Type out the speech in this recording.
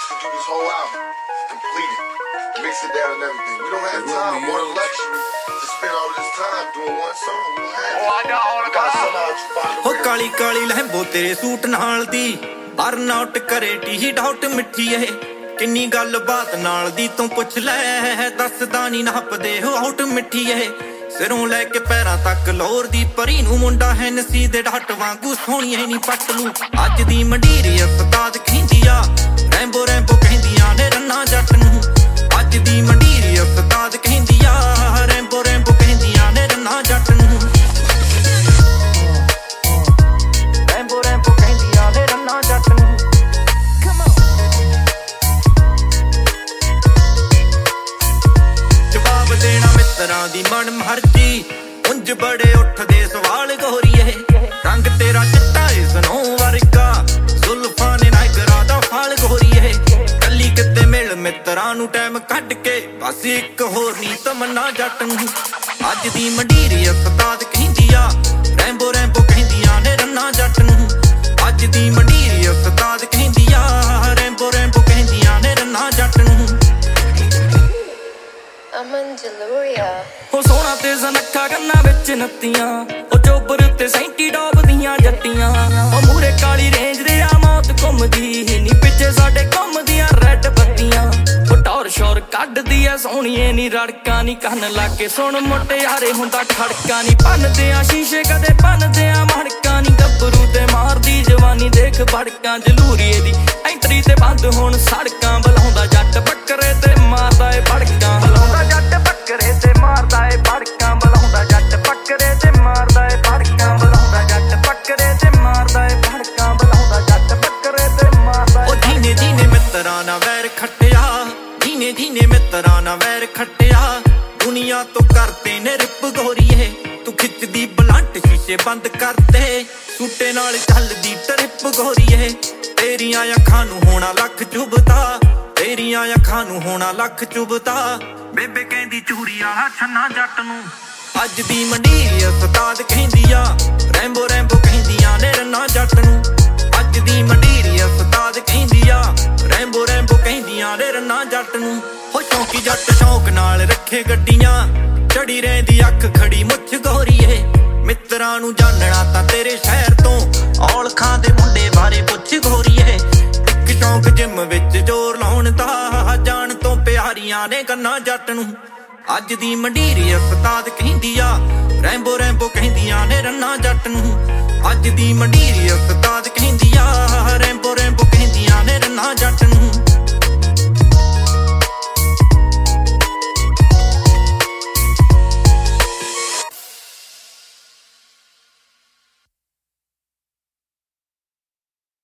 weeks to do this whole album. Complete it. Mix it down and everything. We don't have time or the luxury to spend all this time doing one song. We don't have we gotta somehow find a way. ਕਾਲੀ ਕਾਲੀ ਲਹਿੰਬੋ ਤੇਰੇ suit ਨਾਲ ਦੀ burn out ਕਰੇ ਟੀ doubt ਮਿੱਠੀ ਏ ਕਿੰਨੀ ਗੱਲ ਬਾਤ ਨਾਲ ਦੀ ਤੂੰ ਪੁੱਛ ਲੈ ਦੱਸਦਾ ਨਹੀਂ ਨੱਪਦੇ ਹੋ ਆਊਟ ਮਿੱਠੀ ਏ ਸਿਰੋਂ ਲੈ ਕੇ ਪੈਰਾਂ ਤੱਕ ਲੋਰ ਦੀ ਪਰੀ ਨੂੰ ਮੁੰਡਾ ਹੈ ਨਸੀ ਦੇ ਢੱਟ ਵਾਂਗੂ ਸੋਹਣੀ ਐ ਨੀ ਪੱਟਲੂ ਅੱਜ ਦੀ ਮੰਡੀਰ ਉਸਤਾਦ ਕਹਿੰਦੀ ਆ ਰੈਂਬੋ ਰੈਂਬੋ ਕਹਿੰਦੀਆਂ ਨੇ ਰੰਨਾ ਜੱਟ ਨੂੰ ਅੱਜ ਦੀ ਮੰਡੀਰ ਉਸਤਾਦ ਕਹਿੰਦੀ ਆ ਰੈਂਬੋ ਰੈਂਬੋ ਕਹਿੰਦੀਆਂ ਨੇ ਰੰਨਾ ਜੱਟ ਨੂੰ ਰੈਂਬੋ ਰੈਂਬੋ ਕਹਿੰਦੀਆਂ ਨੇ ਰੰਨਾ ਜੱਟ ਨੂੰ ਜਵਾਬ ਦੇਣਾ ਮਿੱਤਰਾਂ ਦੀ ਮਨ ਮਰਜੀ ਉਂਝ ਬੜੇ ਉੱਠਦੇ ਸਵਾਲ ਗੋਰੀਏ ਰੰਗ ਤੇਰਾ ਚਿੱਟਾ ਏ ਸਨੋ ਵਰਗਾ ਜ਼ੁਲਫਾਂ ਨੇ ਨਾਇਗਰਾ ਦਾ ਫਲ ਗੋਰੀਏ ਕੱਲੀ ਕਿਤੇ ਮਿਲ ਮਿੱਤਰਾਂ ਨੂੰ ਟਾਈਮ ਕੱਢ ਕੇ ਬਸ ਇੱਕ ਹੋਰ ਨੀ ਤਮੰਨਾ ਜੱਟ ਨੂੰ ਅੱਜ ਦੀ ਮੰਡੀਰ ਉਸਤਾਦ ਕਹਿੰਦੀ ਆ ਰੈਂਬੋ ਰੈਂਬੋ ਕਹਿੰਦੀਆਂ ਨੇ ਰੰਨਾ ਜੱਟ ਨੂੰ ਅੱਜ ਦੀ ਮੰਡੀਰ ਉਸਤਾਦ ਕਹਿੰਦੀ ਆ ਰੈਂਬੋ ਰੈਂਬੋ ਕਹਿੰਦੀਆਂ ਨੇ ਰੰਨਾ ਜੱਟ ਨੂੰ ਉਹ ਸੋਹਣਾ ਤੇ ਜ਼ਨੱਖਾ ਕੰਨਾਂ ਵਿੱਚ ਨੱਤੀਆਂ ਉਹ ਚੋਬਰ ਉੱਤੇ ਸੈਂਟੀ ਡੋਬਦੀਆਂ ਜੱਟੀਆਂ ਉਹ ਮੂਰੇ ਕਾਲੀ ਰੇਂਜ ਦੇ ਆ ਮੌਤ ਘੁੰਮਦੀ ਨੀ ਪਿੱਛੇ ਸਾਡੇ ਘੁੰਮਦੀਆਂ ਰੈੱਡ ਬੱਤੀਆਂ ਉਹ ਟੌਰ ਸ਼ੋਰ ਕੱਢਦੀ ਆ ਸੋਹਣੀਏ ਨੀ ਰੜਕਾਂ ਨੀ ਕੰਨ ਲਾ ਕੇ ਸੁਣ ਮੁਟਿਆਰੇ ਹੁੰਦਾ ਖੜਕਾ ਨੀ ਭੰਨਦੇ ਆ ਸ਼ੀਸ਼ੇ ਕਦੇ ਭੰਨਦੇ ਆ ਮੜਕਾਂ ਨੀ ਗੱਭਰੂ ਤੇ ਮਾਰਦੀ ਜਵਾਨੀ ਦੇਖ ਭੜਕਾਂ ਜਲੂਰੀਏ ਦੀ ਐਂਟਰੀ ਤੇ ਬੰਦ ਹੁਣ ਸੜਕਾਂ ਬਲਾਉਂਦਾ ਜੱਟ ਬੱਕਰੇ ਤੇ ਮਾਰਦਾ ਏ ਭੜਕਾਂ ਬਲਾਉਂਦਾ ਜੱਟ ਬੱਕਰੇ ਤੇ ਮਾਰਦਾ ਏ ਭੜਕਾਂ ਬਲਾਉਂਦਾ ਜੱਟ ਬੱਕਰੇ ਤੇ ਮਾਰਦਾ ਏ ਭੜਕਾਂ ਬਲਾਉਂਦਾ ਜੱਟ ਬੱਕਰੇ ਤੇ ਮਾਰਦਾ ਏ ਭੜਕਾਂ ਬਲਾਉਂਦਾ ਜੱਟ ਬੱਕਰੇ ਤੇ ਮਾਰਦਾ ਉਹ ਧੀਨੇ ਧੀਨੇ ਮਿੱਤਰਾਂ ਨਾਲ ਵੈਰ ਖੱਟਿਆ ਧੀਨੇ ਧੀਨੇ ਮਿੱਤਰਾਂ ਨਾਲ ਵੈਰ ਖੱਟਿਆ ਦੁਨੀਆ ਤੋਂ ਕਰਤੇ ਨੇ ਰਿਪ ਗੋਰੀਏ ਤੂੰ ਖਿੱਚਦੀ ਬਲੰਟ ਸ਼ੀਸ਼ੇ ਬੰਦ ਕਰਤੇ ਸੂਟੇ ਨਾਲ ਚੱਲਦੀ ਟਰਿਪ ਗੋਰੀਏ ਤੇਰੀਆਂ ਅੱਖਾਂ ਨੂੰ ਹੋਣਾ ਲੱਖ ਚੁਭਦਾ ਤੇਰੀਆਂ ਅੱਖਾਂ ਨੂੰ ਹੋਣਾ ਲੱਖ ਚੁਭਦਾ ਬੇਬੇ ਕਹਿੰਦੀ ਚੂਰੀ ਆਲਾ ਛੰਨਾ ਜੱਟ ਨੂੰ ਅੱਜ ਦੀ ਮੰਡੀਰ ਉਸਤਾਦ ਕਹਿੰਦੀ ਆ ਰੈਂਬੋ ਰੈਂਬੋ ਕਹਿੰਦੀਆਂ ਨੇ ਰੰਨਾ ਜੱਟ ਨੂੰ ਅੱਜ ਦੀ ਮੰਡੀਰ ਉਸਤਾਦ ਕਹਿੰਦੀ ਆ ਰੈਂਬੋ ਰੈਂਬੋ ਕਹਿੰਦੀਆਂ ਨੇ ਰੰਨਾ ਜੱਟ ਨੂੰ ਹੋ ਸ਼ੌਂਕੀ ਜੱਟ ਸ਼ੌਂਕ ਨਾਲ ਰੱਖੇ ਗੱਡੀਆਂ ਚੜੀ ਰਹਿੰਦੀ ਅੱਖ ਖੜੀ ਮੁੱਛ ਗੋਰੀਏ ਮਿੱਤਰਾਂ ਨੂੰ ਜਾਣਨਾ ਤਾਂ ਤੇਰੇ ਸ਼ਹਿਰ ਤੋਂ ਔਲਖਾਂ ਦੇ ਮੁੰਡੇ ਬਾਰੇ ਪੁੱਛ ਗੋਰੀਏ ਇੱਕ ਸ਼ੌਂਕ ਜਿਮ ਵਿੱਚ ਜ਼ੋਰ ਲਾਉਣ ਦਾ ਜਾਣ ਤੋਂ ਪਿਆਰੀਆਂ ਨੇ ਕੰਨਾਂ ਜੱਟ ਨੂੰ ਅੱਜ ਦੀ ਮੰਡੀਰ ਉਸਤਾਦ ਕਹਿੰਦੀ ਆ ਰੈਂਬੋ ਰੈਂਬੋ ਕਹਿੰਦੀਆਂ ਨੇ ਰੰਨਾ ਜੱਟ ਨੂੰ ਅੱਜ ਦੀ ਮੰਡੀਰ ਉਸਤਾਦ ਕਹਿੰਦੀ ਆ ਰੈਂਬੋ ਰੈਂਬੋ